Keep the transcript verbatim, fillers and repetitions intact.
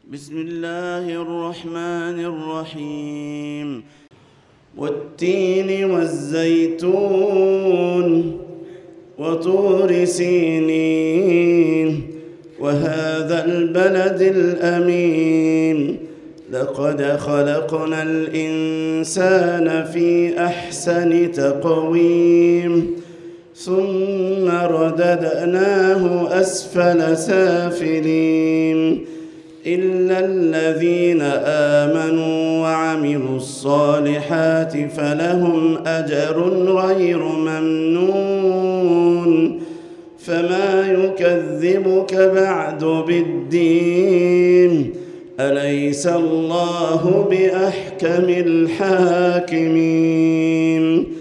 بسم الله الرحمن الرحيم والتين والزيتون وطور سينين وهذا البلد الأمين لقد خلقنا الإنسان في أحسن تقويم ثم رددناه أسفل سافلين إلا الذين آمنوا وعملوا الصالحات فلهم أجر غير ممنون فما يكذبك بعد بالدين أليس الله بأحكم الحاكمين